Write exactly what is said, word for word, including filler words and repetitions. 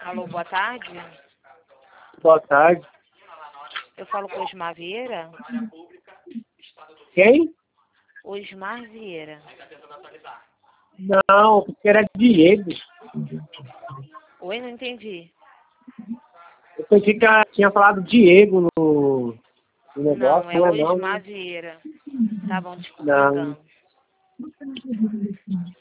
Alô, boa tarde. Boa tarde. Eu falo com o Osmar Vieira. Quem? Osmar Vieira. Não, porque era Diego. Oi, não entendi. Eu pensei que ela tinha falado Diego no, no negócio, Não, é não é Osmar não? Vieira. Tá bom, desculpa Não. então.